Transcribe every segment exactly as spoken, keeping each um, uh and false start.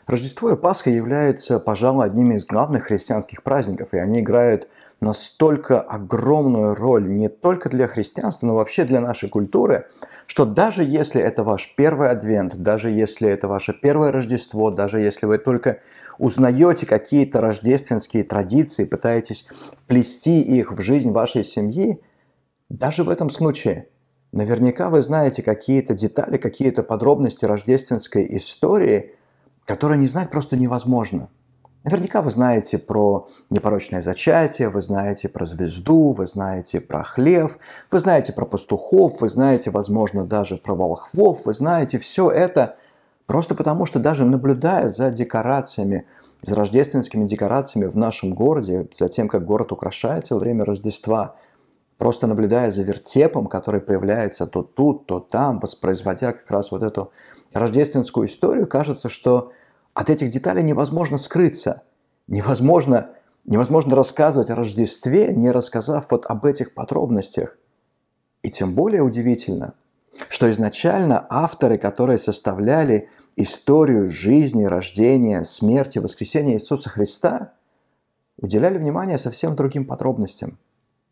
Рождество и Пасха являются, пожалуй, одними из главных христианских праздников, и они играют настолько огромную роль не только для христианства, но вообще для нашей культуры, что даже если это ваш первый адвент, даже если это ваше первое Рождество, даже если вы только узнаете какие-то рождественские традиции, пытаетесь вплести их в жизнь вашей семьи, даже в этом случае наверняка вы знаете какие-то детали, какие-то подробности рождественской истории, которые не знать просто невозможно. Наверняка вы знаете про непорочное зачатие, вы знаете про звезду, вы знаете про хлев, вы знаете про пастухов, вы знаете, возможно, даже про волхвов, вы знаете все это просто потому, что даже наблюдая за декорациями, за рождественскими декорациями в нашем городе, за тем, как город украшается во время Рождества, просто наблюдая за вертепом, который появляется то тут, то там, воспроизводя как раз вот эту рождественскую историю, кажется, что от этих деталей невозможно скрыться. Невозможно, невозможно рассказывать о Рождестве, не рассказав вот об этих подробностях. И тем более удивительно, что изначально авторы, которые составляли историю жизни, рождения, смерти, воскресения Иисуса Христа, уделяли внимание совсем другим подробностям.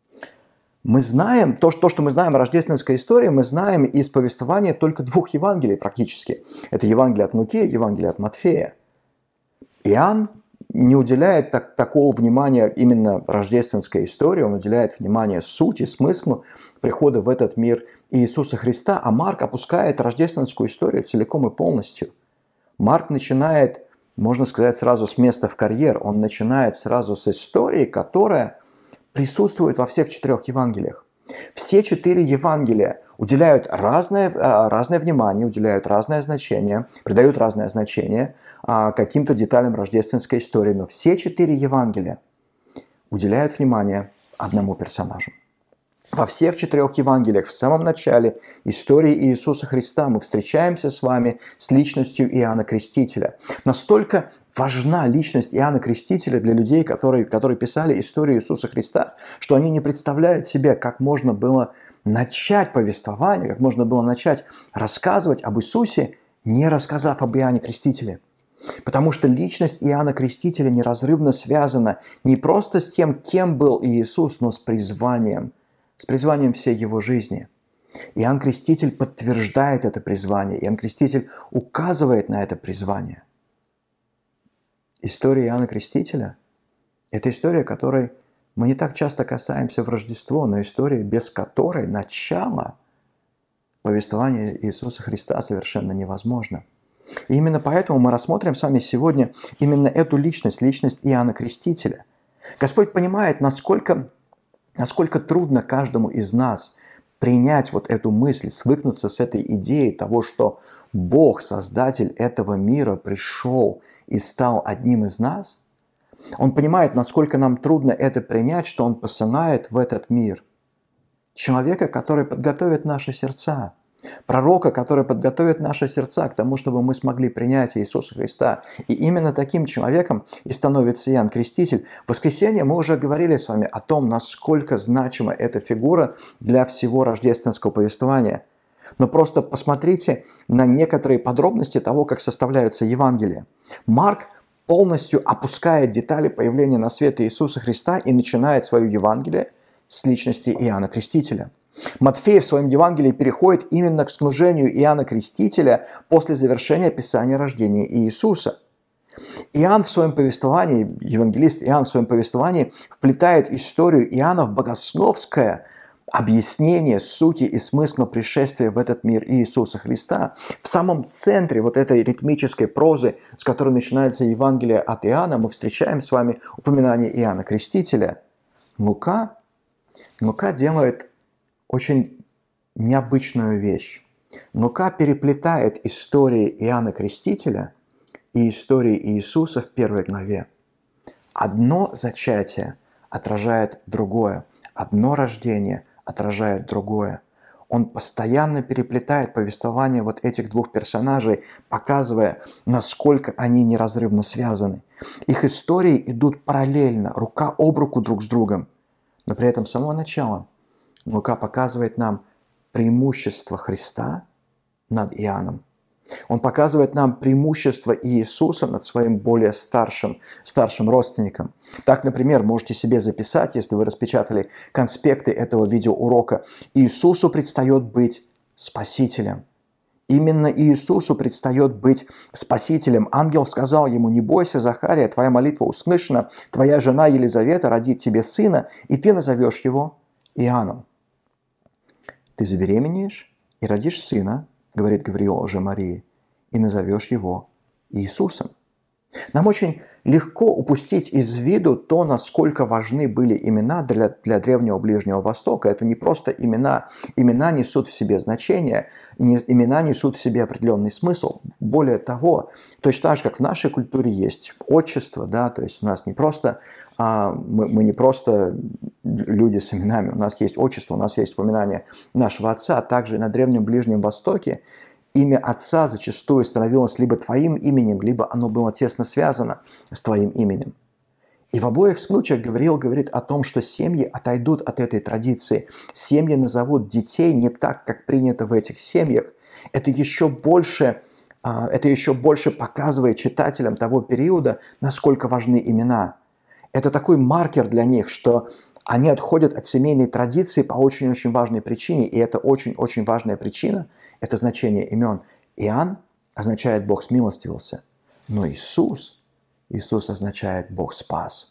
Мы знаем, то, что мы знаем о рождественской истории, мы знаем из повествования только двух Евангелий практически. Это Евангелие от Луки и Евангелие от Матфея. Иоанн не уделяет так, такого внимания именно рождественской истории, он уделяет внимание сути, смыслу прихода в этот мир Иисуса Христа, а Марк опускает рождественскую историю целиком и полностью. Марк начинает, можно сказать, сразу с места в карьер, он начинает сразу с истории, которая присутствует во всех четырех Евангелиях. Все четыре Евангелия уделяют разное, разное внимание, уделяют разное значение, придают разное значение каким-то деталям рождественской истории, но все четыре Евангелия уделяют внимание одному персонажу. Во всех четырех Евангелиях в самом начале истории Иисуса Христа мы встречаемся с вами с личностью Иоанна Крестителя. Настолько важна личность Иоанна Крестителя для людей, которые, которые писали историю Иисуса Христа, что они не представляют себе, как можно было начать повествование, как можно было начать рассказывать об Иисусе, не рассказав об Иоанне Крестителе. Потому что личность Иоанна Крестителя неразрывно связана не просто с тем, кем был Иисус, но с призванием, с призванием всей его жизни. Иоанн Креститель подтверждает это призвание, Иоанн Креститель указывает на это призвание. История Иоанна Крестителя – это история, которой мы не так часто касаемся в Рождество, но история, без которой начало повествования Иисуса Христа совершенно невозможно. И именно поэтому мы рассмотрим с вами сегодня именно эту личность, личность Иоанна Крестителя. Господь понимает, насколько, насколько трудно каждому из нас принять вот эту мысль, свыкнуться с этой идеей того, что Бог, Создатель этого мира, пришел и стал одним из нас. Он понимает, насколько нам трудно это принять, что Он посылает в этот мир человека, который подготовит наши сердца, пророка, который подготовит наши сердца к тому, чтобы мы смогли принять Иисуса Христа. И именно таким человеком и становится Иоанн Креститель. В воскресенье мы уже говорили с вами о том, насколько значима эта фигура для всего рождественского повествования. Но просто посмотрите на некоторые подробности того, как составляются Евангелия. Марк полностью опускает детали появления на свет Иисуса Христа и начинает свое Евангелие с личности Иоанна Крестителя. Матфей в своем Евангелии переходит именно к служению Иоанна Крестителя после завершения описания рождения Иисуса. Иоанн в своем повествовании, евангелист Иоанн в своем повествовании вплетает историю Иоанна в богословское объяснение сути и смысла пришествия в этот мир Иисуса Христа. В самом центре вот этой ритмической прозы, с которой начинается Евангелие от Иоанна, мы встречаем с вами упоминание Иоанна Крестителя. Лука, Лука делает очень необычную вещь. Лука переплетает истории Иоанна Крестителя и истории Иисуса в первой главе. Одно зачатие отражает другое, одно рождение отражает другое. Он постоянно переплетает повествование вот этих двух персонажей, показывая, насколько они неразрывно связаны. Их истории идут параллельно, рука об руку друг с другом. Но при этом с самого начала Лука показывает нам преимущество Христа над Иоанном. Он показывает нам преимущество Иисуса над своим более старшим, старшим родственником. Так, например, можете себе записать, если вы распечатали конспекты этого видеоурока, Иисусу предстает быть Спасителем. Именно Иисусу предстает быть Спасителем. Ангел сказал ему: «Не бойся, Захария, твоя молитва услышана, твоя жена Елизавета родит тебе сына, и ты назовешь его Иоанном». Ты забеременеешь и родишь сына, говорит Гавриил уже Марии, и назовешь его Иисусом. Нам очень легко упустить из виду то, насколько важны были имена для, для древнего Ближнего Востока. Это не просто имена. Имена несут в себе значение, имена несут в себе определенный смысл. Более того, точно так же, как в нашей культуре есть отчество, да, то есть у нас не просто, а, мы, мы не просто люди с именами, у нас есть отчество, у нас есть упоминание нашего отца. Также на древнем Ближнем Востоке имя отца зачастую становилось либо твоим именем, либо оно было тесно связано с твоим именем. И в обоих случаях Гавриил говорит о том, что семьи отойдут от этой традиции. Семьи назовут детей не так, как принято в этих семьях. Это еще больше, это еще больше показывает читателям того периода, насколько важны имена. Это такой маркер для них, что они отходят от семейной традиции по очень-очень важной причине, и это очень-очень важная причина – это значение имен. Иоанн означает «Бог смилостивился», но Иисус, Иисус означает «Бог спас».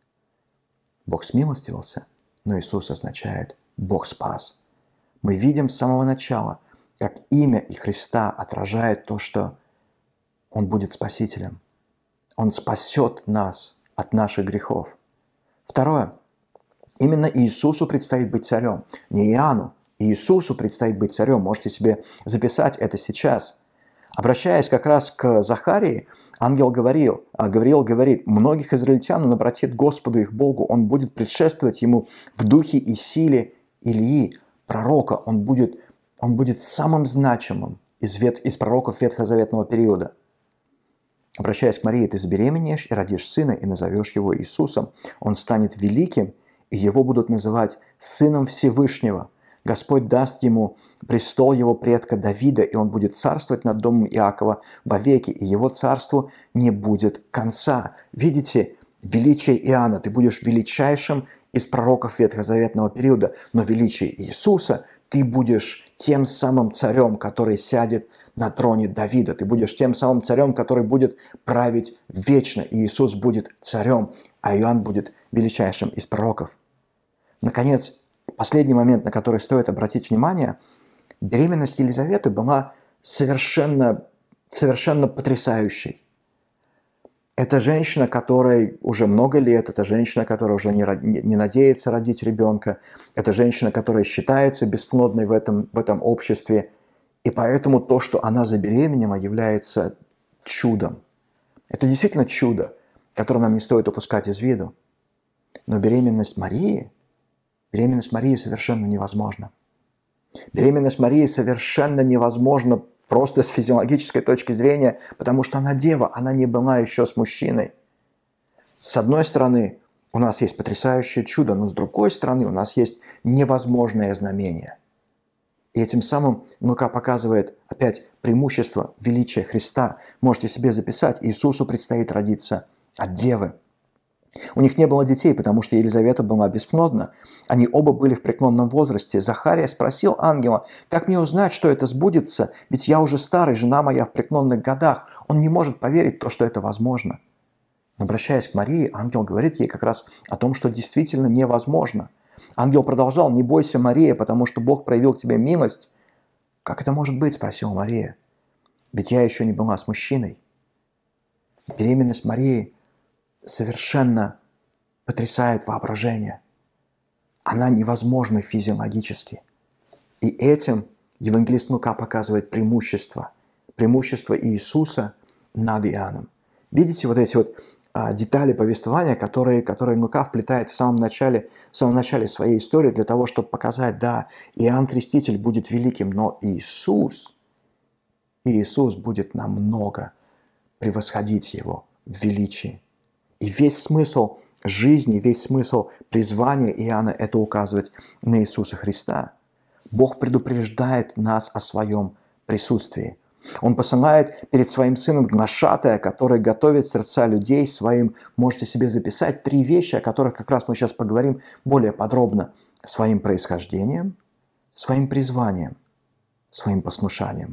Бог смилостивился, но Иисус означает «Бог спас». Мы видим с самого начала, как имя и Христа отражает то, что Он будет Спасителем. Он спасет нас от наших грехов. Второе. Именно Иисусу предстоит быть царем, не Иоанну. Иисусу предстоит быть царем. Можете себе записать это сейчас. Обращаясь как раз к Захарии, ангел говорил, Гавриил говорит: «Многих израильтян он обратит Господу их Богу, он будет предшествовать ему в духе и силе Илии, пророка, он будет, он будет самым значимым из, вет, из пророков ветхозаветного периода». Обращаясь к Марии: «Ты забеременеешь и родишь сына, и назовешь его Иисусом. Он станет великим, и его будут называть Сыном Всевышнего. Господь даст ему престол его предка Давида, и он будет царствовать над домом Иакова вовеки, и его царству не будет конца». Видите, величие Иоанна, ты будешь величайшим из пророков ветхозаветного периода, но величие Иисуса, ты будешь тем самым царем, который сядет на троне Давида. Ты будешь тем самым царем, который будет править вечно. И Иисус будет царем, а Иоанн будет величайшим из пророков. Наконец, последний момент, на который стоит обратить внимание. Беременность Елизаветы была совершенно, совершенно потрясающей. Это женщина, которой уже много лет, это женщина, которая уже не, не надеется родить ребенка, это женщина, которая считается бесплодной в этом, в этом обществе. И поэтому то, что она забеременела, является чудом. Это действительно чудо, которое нам не стоит упускать из виду. Но беременность Марии, беременность Марии совершенно невозможна. Беременность Марии совершенно невозможна просто с физиологической точки зрения, потому что она дева, она не была еще с мужчиной. С одной стороны, у нас есть потрясающее чудо, но с другой стороны, у нас есть невозможное знамение. И этим самым Лука показывает опять преимущество величия Христа. Можете себе записать: Иисусу предстоит родиться от девы. У них не было детей, потому что Елизавета была бесплодна. Они оба были в преклонном возрасте. Захария спросил ангела: «Как мне узнать, что это сбудется? Ведь я уже старый, жена моя в преклонных годах». Он не может поверить в то, что это возможно. Обращаясь к Марии, ангел говорит ей как раз о том, что действительно невозможно. Ангел продолжал: «Не бойся, Мария, потому что Бог проявил к тебе милость». «Как это может быть?» – спросила Мария. «Ведь я еще не была с мужчиной». Беременность Марии совершенно потрясает воображение. Она невозможна физиологически. И этим евангелист Лука показывает преимущество. Преимущество Иисуса над Иоанном. Видите вот эти вот а, детали повествования, которые, которые Лука вплетает в самом, начале, в самом начале своей истории для того, чтобы показать: да, Иоанн Креститель будет великим, но Иисус, Иисус будет намного превосходить его в величии. И весь смысл жизни, весь смысл призвания Иоанна – это указывать на Иисуса Христа. Бог предупреждает нас о своем присутствии. Он посылает перед своим сыном глашатая, который готовит сердца людей своим. Можете себе записать три вещи, о которых как раз мы сейчас поговорим более подробно. Своим происхождением, своим призванием, своим послушанием.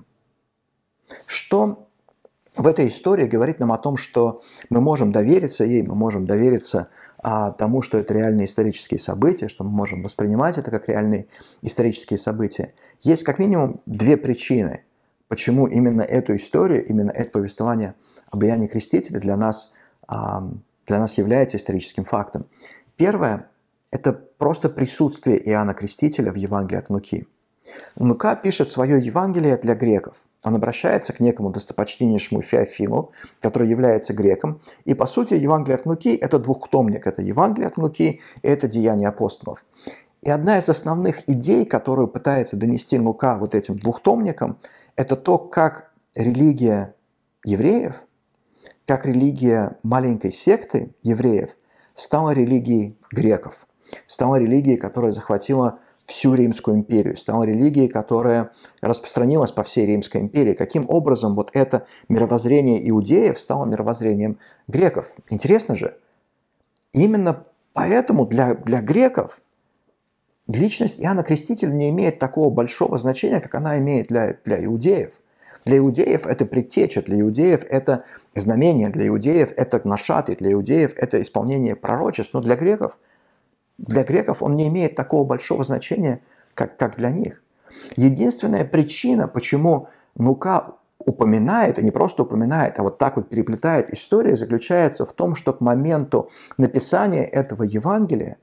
Что в этой истории говорит нам о том, что мы можем довериться ей, мы можем довериться а, тому, что это реальные исторические события, что мы можем воспринимать это как реальные исторические события. Есть как минимум две причины, почему именно эту историю, именно это повествование об Иоанне Крестителе для нас, а, для нас является историческим фактом. Первое – это просто присутствие Иоанна Крестителя в Евангелии от Луки. Лука пишет свое Евангелие для греков. Он обращается к некому достопочтеннейшему Феофилу, который является греком. И, по сути, Евангелие от Луки – это двухтомник. Это Евангелие от Луки и это Деяния апостолов. И одна из основных идей, которую пытается донести Лука вот этим двухтомником, это то, как религия евреев, как религия маленькой секты евреев стала религией греков, стала религией, которая захватила всю Римскую империю, стала религией, которая распространилась по всей Римской империи. Каким образом вот это мировоззрение иудеев стало мировоззрением греков? Интересно же. Именно поэтому для, для греков личность Иоанна Крестителя не имеет такого большого значения, как она имеет для, для иудеев. Для иудеев это предтеча, для иудеев это знамение, для иудеев это гнашаты, для иудеев это исполнение пророчеств, но для греков Для греков он не имеет такого большого значения, как, как для них. Единственная причина, почему Лука упоминает, и не просто упоминает, а вот так вот переплетает историю, заключается в том, что к моменту написания этого Евангелия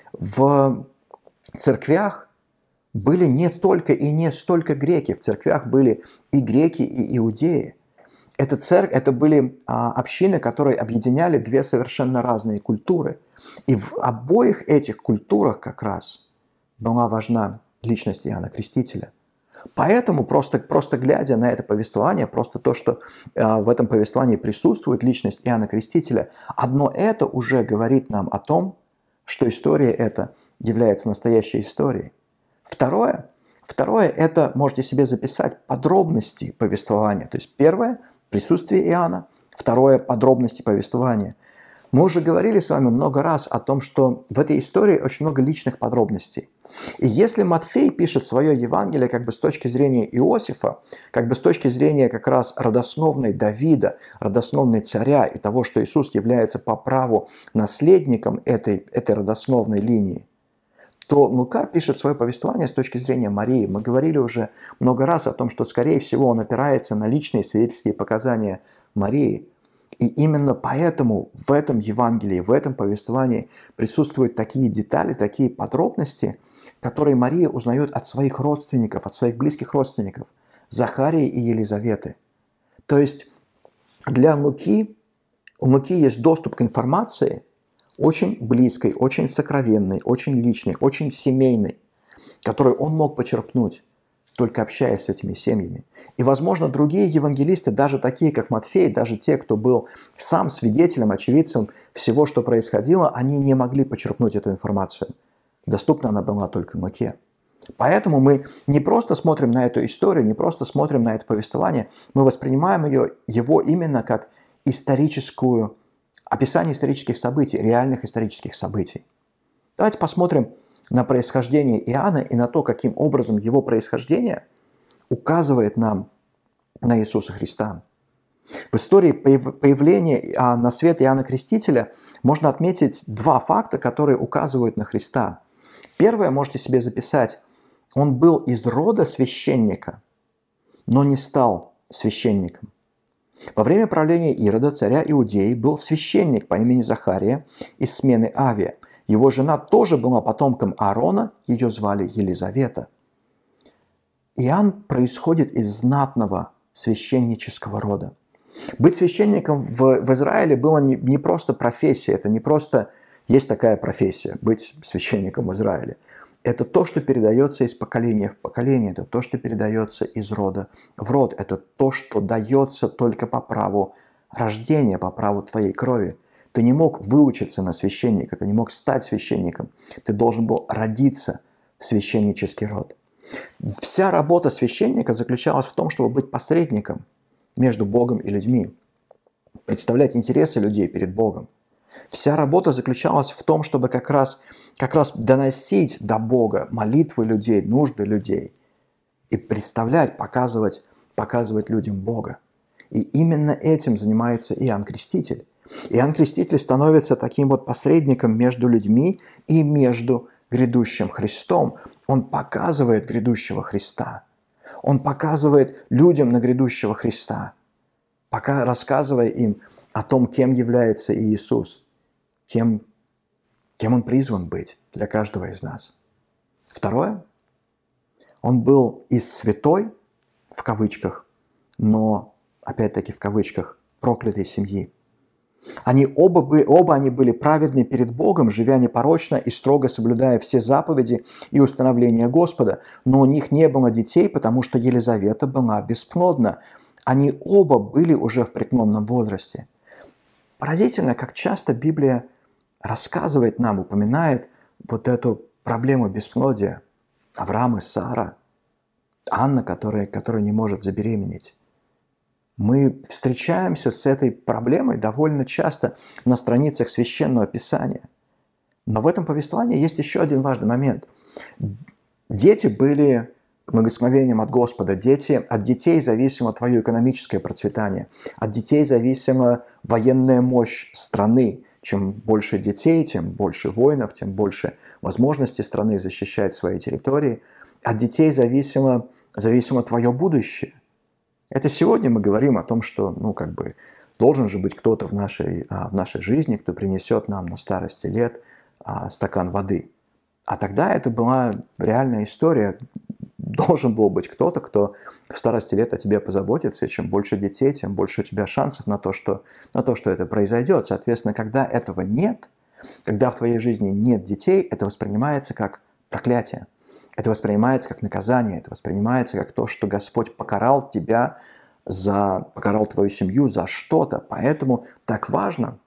в церквях были не только и не столько греки, в церквях были и греки, и иудеи. Это, церковь, это были а, общины, которые объединяли две совершенно разные культуры. И в обоих этих культурах как раз была важна личность Иоанна Крестителя. Поэтому, просто, просто глядя на это повествование, просто то, что а, в этом повествовании присутствует личность Иоанна Крестителя, одно это уже говорит нам о том, что история эта является настоящей историей. Второе, второе это, можете себе записать, подробности повествования. То есть первое – присутствие Иоанна. Второе – подробности повествования. Мы уже говорили с вами много раз о том, что в этой истории очень много личных подробностей. И если Матфей пишет свое Евангелие как бы с точки зрения Иосифа, как бы с точки зрения как раз родословной Давида, родословной царя и того, что Иисус является по праву наследником этой, этой родословной линии, то Лука пишет свое повествование с точки зрения Марии. Мы говорили уже много раз о том, что, скорее всего, он опирается на личные свидетельские показания Марии. И именно поэтому в этом Евангелии, в этом повествовании присутствуют такие детали, такие подробности, которые Мария узнает от своих родственников, от своих близких родственников, Захарии и Елизаветы. То есть для Луки, у Луки есть доступ к информации, очень близкой, очень сокровенной, очень личной, очень семейной, которую он мог почерпнуть, только общаясь с этими семьями. И, возможно, другие евангелисты, даже такие, как Матфей, даже те, кто был сам свидетелем, очевидцем всего, что происходило, они не могли почерпнуть эту информацию. Доступна она была только Луке. Поэтому мы не просто смотрим на эту историю, не просто смотрим на это повествование, мы воспринимаем ее, его именно как историческую описание исторических событий, реальных исторических событий. Давайте посмотрим на происхождение Иоанна и на то, каким образом его происхождение указывает нам на Иисуса Христа. В истории появления на свет Иоанна Крестителя можно отметить два факта, которые указывают на Христа. Первое, можете себе записать, он был из рода священника, но не стал священником. Во время правления Ирода, царя Иудеи, был священник по имени Захария из смены Авия. Его жена тоже была потомком Аарона, ее звали Елизавета. Иоанн происходит из знатного священнического рода. Быть священником в, в Израиле было не, не просто профессия, это не просто есть такая профессия, быть священником в Израиле. Это то, что передается из поколения в поколение, это то, что передается из рода в род, это то, что дается только по праву рождения, по праву твоей крови. Ты не мог выучиться на священника, ты не мог стать священником, ты должен был родиться в священнический род. Вся работа священника заключалась в том, чтобы быть посредником между Богом и людьми, представлять интересы людей перед Богом. Вся работа заключалась в том, чтобы как раз, как раз доносить до Бога молитвы людей, нужды людей и представлять, показывать, показывать людям Бога. И именно этим занимается Иоанн Креститель. Иоанн Креститель становится таким вот посредником между людьми и между грядущим Христом. Он показывает грядущего Христа. Он показывает людям на грядущего Христа, пока рассказывая им о том, кем является Иисус, кем, кем Он призван быть для каждого из нас. Второе. Он был из святой, в кавычках, но, опять-таки в кавычках, проклятой семьи. Они оба, бы, оба они были праведны перед Богом, живя непорочно и строго соблюдая все заповеди и установления Господа. Но у них не было детей, потому что Елизавета была бесплодна. Они оба были уже в преклонном возрасте. Поразительно, как часто Библия рассказывает нам, упоминает вот эту проблему бесплодия. Авраам и Сара, Анна, которая, которая не может забеременеть. Мы встречаемся с этой проблемой довольно часто на страницах Священного Писания. Но в этом повествовании есть еще один важный момент. Дети были благословением от Господа. Дети, от детей зависело твое экономическое процветание. От детей зависела военная мощь страны. Чем больше детей, тем больше воинов, тем больше возможностей страны защищать свои территории. От детей зависело, зависело твое будущее. Это сегодня мы говорим о том, что, ну, как бы, должен же быть кто-то в нашей, в нашей жизни, кто принесет нам на старости лет стакан воды. А тогда это была реальная история. Должен был быть кто-то, кто в старости лет о тебе позаботится, и чем больше детей, тем больше у тебя шансов на то, что, на то, что это произойдет. Соответственно, когда этого нет, когда в твоей жизни нет детей, это воспринимается как проклятие. Это воспринимается как наказание, это воспринимается как то, что Господь покарал тебя, за, покарал твою семью за что-то. Поэтому так важно,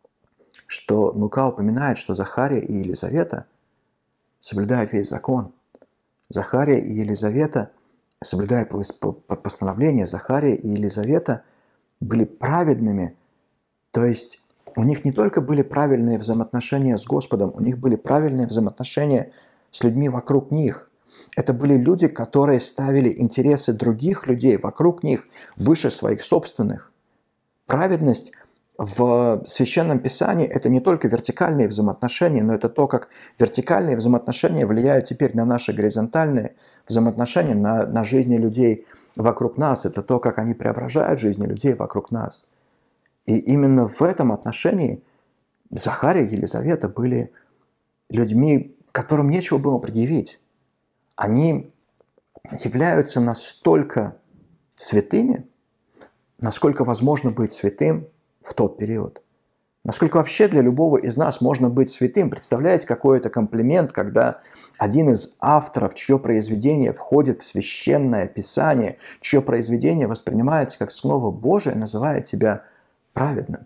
что Лука упоминает, что Захария и Елизавета соблюдают весь закон. Захария и Елизавета, соблюдая постановление, Захария и Елизавета были праведными. То есть у них не только были правильные взаимоотношения с Господом, у них были правильные взаимоотношения с людьми вокруг них. Это были люди, которые ставили интересы других людей вокруг них выше своих собственных. Праведность в Священном Писании – это не только вертикальные взаимоотношения, но это то, как вертикальные взаимоотношения влияют теперь на наши горизонтальные взаимоотношения, на, на жизни людей вокруг нас. Это то, как они преображают жизни людей вокруг нас. И именно в этом отношении Захария и Елизавета были людьми, которым нечего было предъявить. Они являются настолько святыми, насколько возможно быть святым в тот период. Насколько вообще для любого из нас можно быть святым? Представляете, какой это комплимент, когда один из авторов, чье произведение входит в Священное Писание, чье произведение воспринимается как Слово Божие, называет тебя праведным.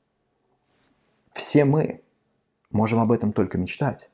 Все мы можем об этом только мечтать.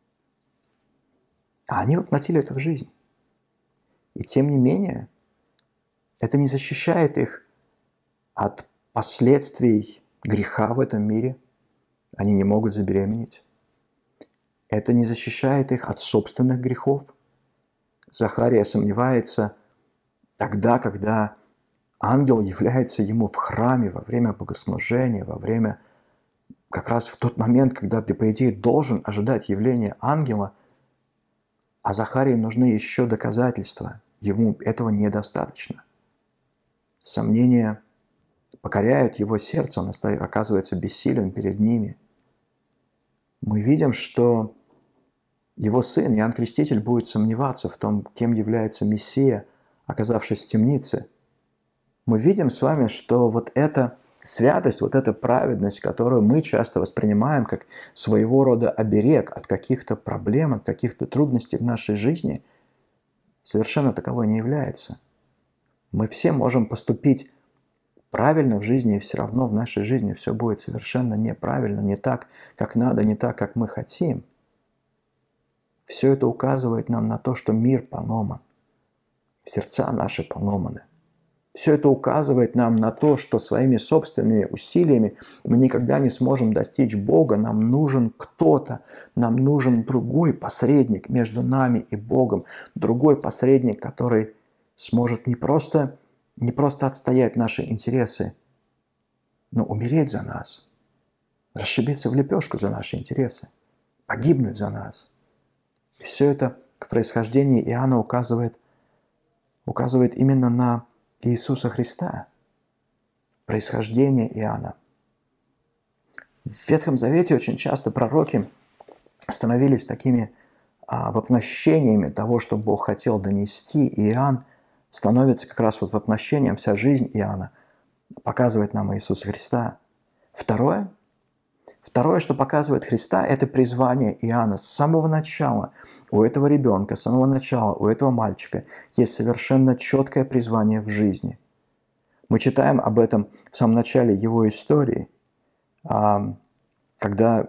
А они воплотили это в жизнь. И тем не менее, это не защищает их от последствий греха в этом мире. Они не могут забеременеть. Это не защищает их от собственных грехов. Захария сомневается тогда, когда ангел является ему в храме во время богослужения, во время, как раз в тот момент, когда ты, по идее, должен ожидать явления ангела, а Захарии нужны еще доказательства. Ему этого недостаточно. Сомнения покоряют его сердце, он оказывается бессилен перед ними. Мы видим, что его сын, Иоанн Креститель, будет сомневаться в том, кем является Мессия, оказавшись в темнице. Мы видим с вами, что вот эта святость, вот эта праведность, которую мы часто воспринимаем как своего рода оберег от каких-то проблем, от каких-то трудностей в нашей жизни, совершенно таковой не является. Мы все можем поступить правильно в жизни, и все равно в нашей жизни все будет совершенно неправильно, не так, как надо, не так, как мы хотим. Все это указывает нам на то, что мир поломан, сердца наши поломаны. Все это указывает нам на то, что своими собственными усилиями мы никогда не сможем достичь Бога. Нам нужен кто-то, нам нужен другой посредник между нами и Богом. Другой посредник, который сможет не просто, не просто отстоять наши интересы, но умереть за нас, расшибиться в лепешку за наши интересы, погибнуть за нас. И все это в происхождении Иоанна указывает, указывает именно на Иисуса Христа, происхождение Иоанна. В Ветхом Завете очень часто пророки становились такими а, воплощениями того, что Бог хотел донести, и Иоанн становится как раз вот воплощением, вся жизнь Иоанна показывает нам Иисуса Христа. Второе, второе, что показывает Христа, это призвание Иоанна. С самого начала у этого ребенка, с самого начала у этого мальчика есть совершенно четкое призвание в жизни. Мы читаем об этом в самом начале его истории, когда,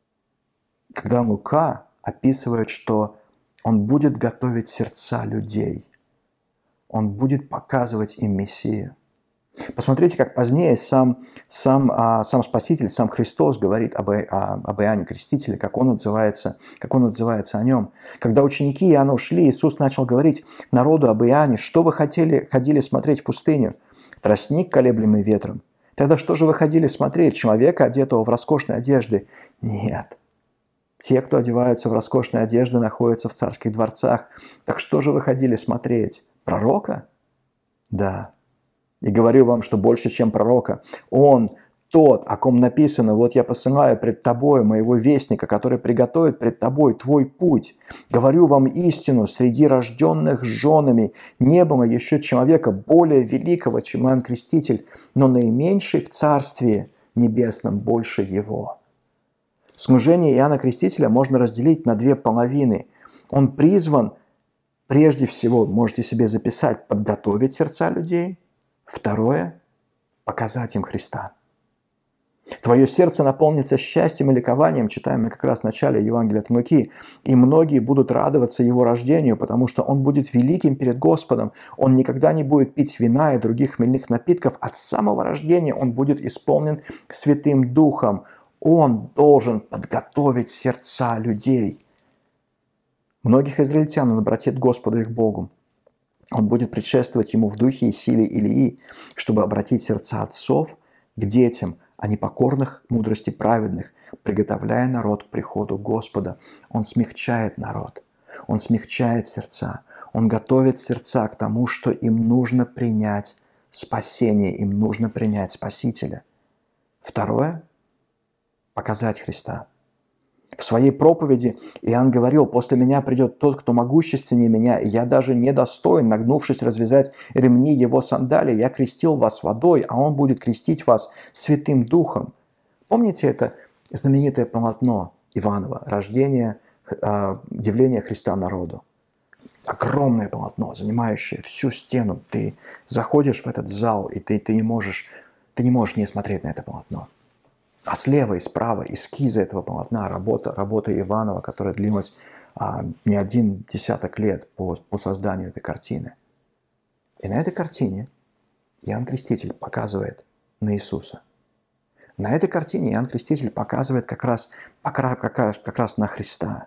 когда Лука описывает, что он будет готовить сердца людей, он будет показывать им Мессию. Посмотрите, как позднее сам, сам, а, сам Спаситель, сам Христос говорит об, о, об Иоанне Крестителе, как он, отзывается, как он отзывается о нем. Когда ученики Иоанна ушли, Иисус начал говорить народу об Иоанне: «Что вы хотели, ходили смотреть в пустыню? Тростник, колеблемый ветром? Тогда что же вы ходили смотреть? Человека, одетого в роскошные одежды? Нет. Те, кто одеваются в роскошные одежды, находятся в царских дворцах. Так что же вы ходили смотреть? Пророка? Да. И говорю вам, что больше, чем пророка. Он тот, о ком написано: вот я посылаю пред тобой моего вестника, который приготовит пред тобой твой путь. Говорю вам истину, среди рожденных женами не было еще человека более великого, чем Иоанн Креститель, но наименьший в Царстве Небесном больше его». Служение Иоанна Крестителя можно разделить на две половины. Он призван, прежде всего, можете себе записать, подготовить сердца людей. Второе – показать им Христа. Твое сердце наполнится счастьем и ликованием, читаем мы как раз в начале Евангелия от Луки, и многие будут радоваться его рождению, потому что он будет великим перед Господом. Он никогда не будет пить вина и других хмельных напитков. От самого рождения он будет исполнен Святым Духом. Он должен подготовить сердца людей. Многих израильтян он обратит к Господу их Богу. Он будет предшествовать ему в духе и силе Илии, чтобы обратить сердца отцов к детям, а непокорных мудрости праведных, приготовляя народ к приходу Господа. Он смягчает народ, он смягчает сердца, он готовит сердца к тому, что им нужно принять спасение, им нужно принять Спасителя. Второе – показать Христа. В своей проповеди Иоанн говорил: «После меня придет тот, кто могущественнее меня, и я даже не достоин, нагнувшись, развязать ремни его сандалий. Я крестил вас водой, а он будет крестить вас Святым Духом». Помните это знаменитое полотно Иванова «Рождение, явление Христа народу»? Огромное полотно, занимающее всю стену. Ты заходишь в этот зал, и ты, ты, не можешь, ты не можешь не смотреть на это полотно. А слева и справа эскизы этого полотна, работа, работа Иванова, которая длилась а, не один десяток лет по, по созданию этой картины. И на этой картине Иоанн Креститель показывает на Иисуса. На этой картине Иоанн Креститель показывает как раз, как, раз, как раз на Христа.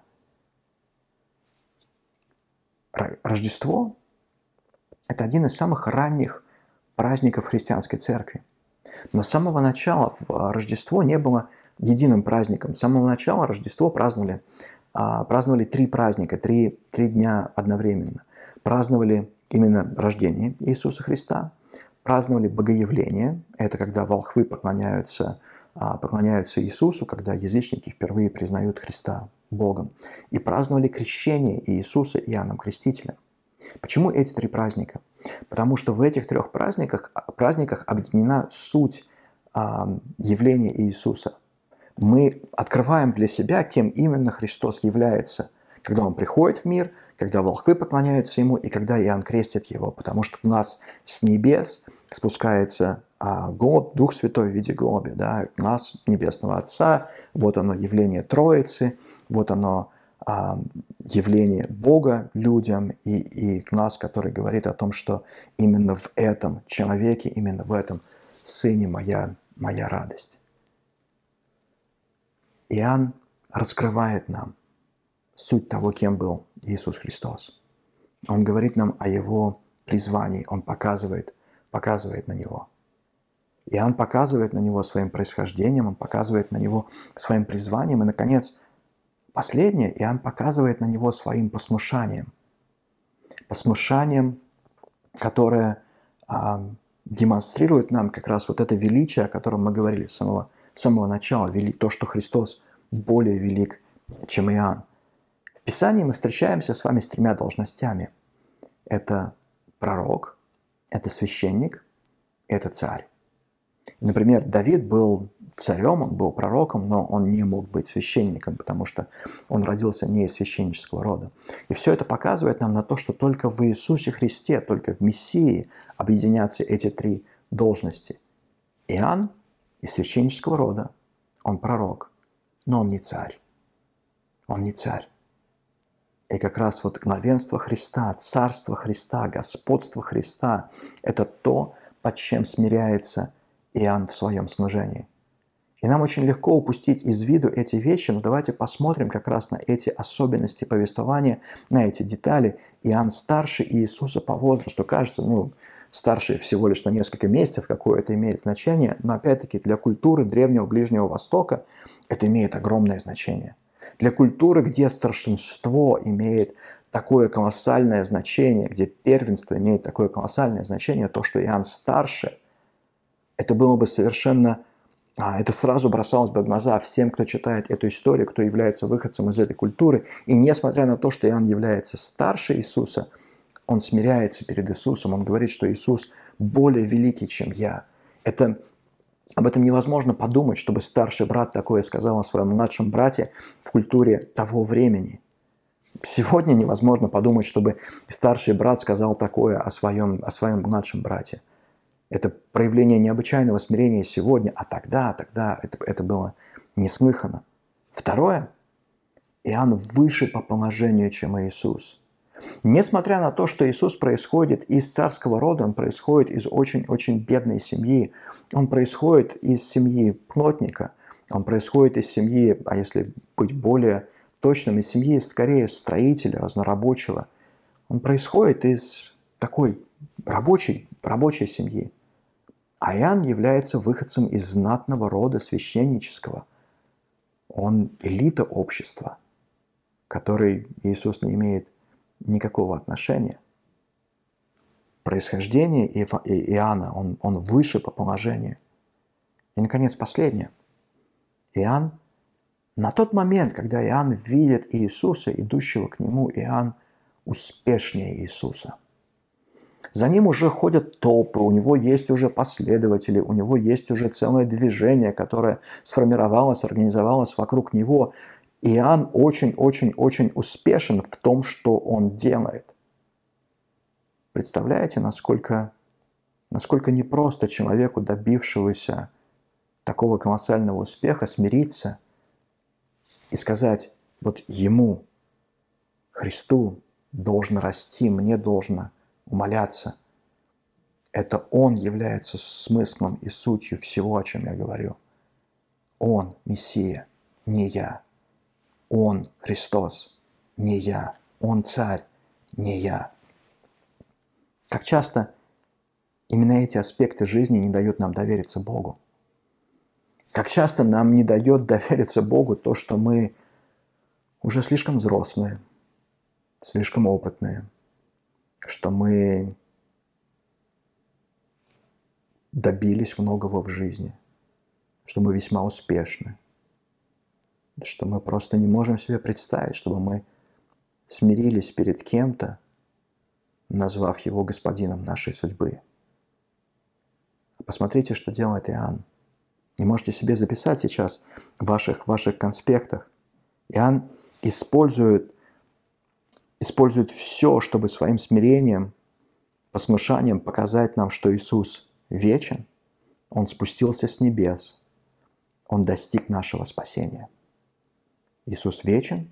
Рождество – это один из самых ранних праздников христианской церкви. Но с самого начала Рождество не было единым праздником. С самого начала Рождество праздновали, праздновали три праздника, три, три дня одновременно. Праздновали именно рождение Иисуса Христа, праздновали Богоявление, это когда волхвы поклоняются, поклоняются Иисусу, когда язычники впервые признают Христа Богом, и праздновали крещение Иисуса Иоанном Крестителем. Почему эти три праздника? Потому что в этих трех праздниках, праздниках объединена суть а, явления Иисуса. Мы открываем для себя, кем именно Христос является, когда Он приходит в мир, когда волхвы поклоняются Ему и когда Иоанн крестит Его, потому что у нас с небес спускается а, голубь, Дух Святой в виде голубя, да, у нас Небесного Отца, вот оно явление Троицы, вот оно а, явление Бога людям и, и нас, который говорит о том, что именно в этом человеке, именно в этом Сыне моя, моя радость. Иоанн раскрывает нам суть того, кем был Иисус Христос. Он говорит нам о Его призвании, Он показывает, показывает на Него. Иоанн показывает на Него своим происхождением, Он показывает на Него своим призванием. И, наконец, последнее, Иоанн показывает на Него своим послушанием. Послушанием, которое а, демонстрирует нам как раз вот это величие, о котором мы говорили с самого, с самого начала, то, что Христос более велик, чем Иоанн. В Писании мы встречаемся с вами с тремя должностями. Это пророк, это священник, это царь. Например, Давид был царем, он был пророком, но он не мог быть священником, потому что он родился не из священнического рода. И все это показывает нам на то, что только в Иисусе Христе, только в Мессии объединятся эти три должности. Иоанн из священнического рода, он пророк, но он не царь. Он не царь. И как раз вот главенство Христа, царство Христа, господство Христа – это то, под чем смиряется Иоанн в своем служении. И нам очень легко упустить из виду эти вещи, но давайте посмотрим как раз на эти особенности повествования, на эти детали. Иоанн старше Иисуса по возрасту. Кажется, ну, старше всего лишь на несколько месяцев, какое это имеет значение, но опять-таки для культуры Древнего Ближнего Востока это имеет огромное значение. Для культуры, где старшинство имеет такое колоссальное значение, где первенство имеет такое колоссальное значение, то, что Иоанн старше, это было бы совершенно, это сразу бросалось бы в глаза всем, кто читает эту историю, кто является выходцем из этой культуры. И несмотря на то, что Иоанн является старше Иисуса, он смиряется перед Иисусом, он говорит, что Иисус более великий, чем я. Это Об этом невозможно подумать, чтобы старший брат такое сказал о своем младшем брате в культуре того времени. Сегодня невозможно подумать, чтобы старший брат сказал такое о своем, о своем младшем брате. Это проявление необычайного смирения сегодня, а тогда, тогда это, это было неслыханно. Второе. Иоанн выше по положению, чем Иисус. Несмотря на то, что Иисус происходит из царского рода, Он происходит из очень-очень бедной семьи, Он происходит из семьи плотника, Он происходит из семьи, а если быть более точным, из семьи скорее строителя, разнорабочего. Он происходит из такой рабочей, рабочей семьи. А Иоанн является выходцем из знатного рода священнического. Он элита общества, к которой Иисус не имеет никакого отношения. Происхождение Иоанна, он, он выше по положению. И, наконец, последнее. Иоанн, на тот момент, когда Иоанн видит Иисуса, идущего к нему, Иоанн успешнее Иисуса. За ним уже ходят толпы, у него есть уже последователи, у него есть уже целое движение, которое сформировалось, организовалось вокруг него. Иоанн очень-очень-очень успешен в том, что он делает. Представляете, насколько, насколько непросто человеку, добившегося такого колоссального успеха, смириться и сказать, вот ему, Христу, должно расти, мне должно умоляться. Это Он является смыслом и сутью всего, о чем я говорю. Он Мессия, не я. Он Христос, не я. Он Царь, не я. Как часто именно эти аспекты жизни не дают нам довериться Богу. Как часто нам не дает довериться Богу то, что мы уже слишком взрослые, слишком опытные, что мы добились многого в жизни, что мы весьма успешны, что мы просто не можем себе представить, чтобы мы смирились перед кем-то, назвав его господином нашей судьбы. Посмотрите, что делает Иоанн. И можете себе записать сейчас в ваших, в ваших конспектах. Иоанн использует, использует все, чтобы своим смирением, послушанием показать нам, что Иисус вечен. Он спустился с небес. Он достиг нашего спасения. Иисус вечен,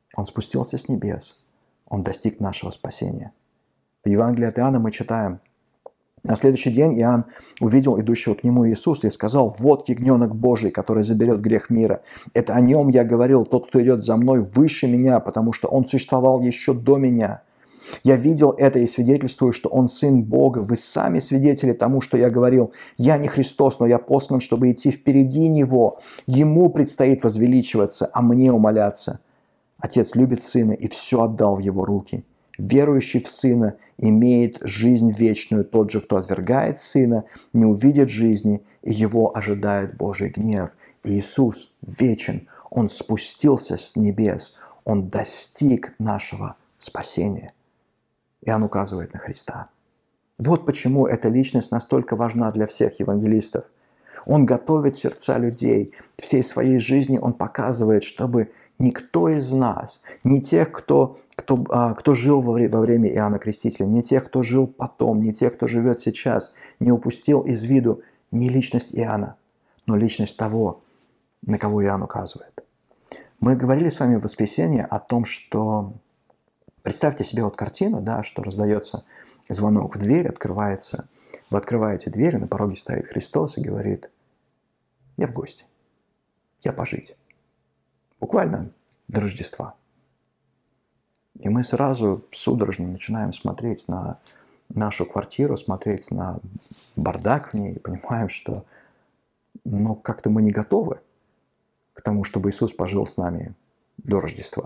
Он спустился с небес. Он достиг нашего спасения. В Евангелии от Иоанна мы читаем: на следующий день Иоанн увидел идущего к нему Иисуса и сказал: «Вот ягненок Божий, который заберет грех мира. Это о нем я говорил. Тот, кто идет за мной, выше меня, потому что он существовал еще до меня. Я видел это и свидетельствую, что он Сын Бога. Вы сами свидетели тому, что я говорил. Я не Христос, но я послан, чтобы идти впереди Него. Ему предстоит возвеличиваться, а мне умоляться. Отец любит Сына и все отдал в Его руки. Верующий в Сына имеет жизнь вечную. Тот же, кто отвергает Сына, не увидит жизни, и его ожидает Божий гнев». Иисус вечен. Он спустился с небес. Он достиг нашего спасения. Иоанн указывает на Христа. Вот почему эта личность настолько важна для всех евангелистов. Он готовит сердца людей. Всей своей жизни он показывает, чтобы никто из нас, не тех, кто, кто, а, кто жил во, во время Иоанна Крестителя, не тех, кто жил потом, не тех, кто живет сейчас, не упустил из виду не личность Иоанна, но личность того, на кого Иоанн указывает. Мы говорили с вами в воскресенье о том, что представьте себе вот картину, да, что раздается звонок в дверь, открывается, вы открываете дверь, и на пороге стоит Христос и говорит: «Я в гости, я пожить». Буквально до Рождества. И мы сразу судорожно начинаем смотреть на нашу квартиру, смотреть на бардак в ней и понимаем, что ну, как-то мы не готовы к тому, чтобы Иисус пожил с нами до Рождества.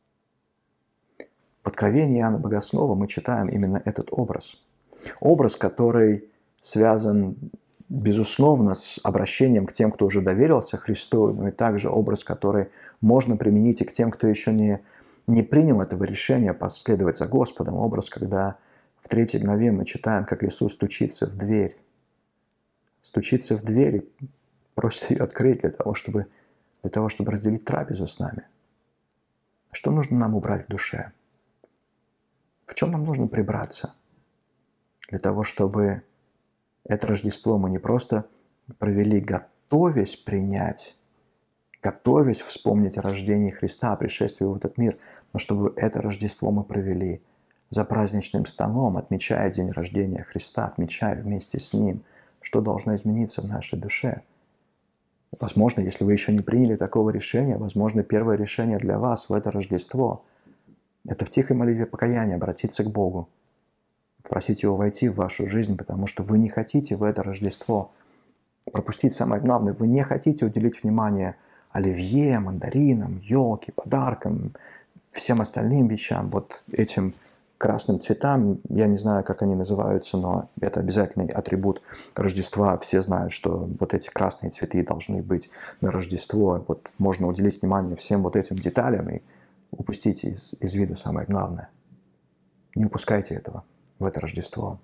В Откровении Иоанна Богослова мы читаем именно этот образ. Образ, который связан, безусловно, с обращением к тем, кто уже доверился Христу, но и также образ, который можно применить и к тем, кто еще не, не принял этого решения последовать за Господом. Образ, когда в третьей главе мы читаем, как Иисус стучится в дверь. Стучится в дверь и просит ее открыть для того, чтобы, для того, чтобы разделить трапезу с нами. Что нужно нам убрать в душе? В чем нам нужно прибраться? Для того, чтобы это Рождество мы не просто провели, готовясь принять, готовясь вспомнить о рождении Христа, о пришествии в этот мир, но чтобы это Рождество мы провели за праздничным столом, отмечая день рождения Христа, отмечая вместе с Ним, что должно измениться в нашей душе. Возможно, если вы еще не приняли такого решения, возможно, первое решение для вас в это Рождество – это в тихой молитве покаяния обратиться к Богу, просить Его войти в вашу жизнь, потому что вы не хотите в это Рождество пропустить самое главное. Вы не хотите уделить внимание оливье, мандаринам, елке, подаркам, всем остальным вещам, вот этим красным цветам. Я не знаю, как они называются, но это обязательный атрибут Рождества. Все знают, что вот эти красные цветы должны быть на Рождество. Вот можно уделить внимание всем вот этим деталям и упустить из, из вида самое главное. Не упускайте этого в это Рождество.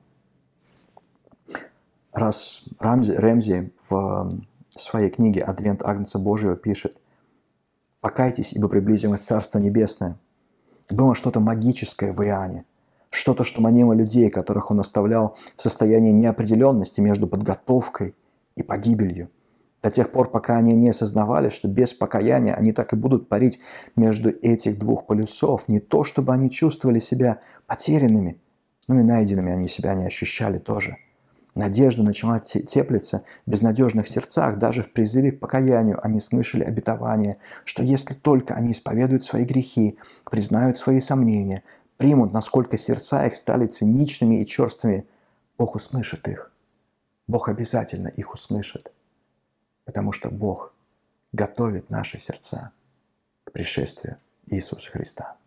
Раз Рамзи, Рэмзи в своей книге «Адвент Агнца Божьего» пишет: «Покайтесь, ибо приблизилось Царство Небесное». Было что-то магическое в Иоанне, что-то, что манило людей, которых он оставлял в состоянии неопределенности между подготовкой и погибелью. До тех пор, пока они не осознавали, что без покаяния они так и будут парить между этих двух полюсов. Не то, чтобы они чувствовали себя потерянными, но и найденными они себя не ощущали тоже. Надежда начала теплиться в безнадежных сердцах. Даже в призыве к покаянию они слышали обетование, что если только они исповедуют свои грехи, признают свои сомнения, примут, насколько сердца их стали циничными и черствыми, Бог услышит их. Бог обязательно их услышит, потому что Бог готовит наши сердца к пришествию Иисуса Христа.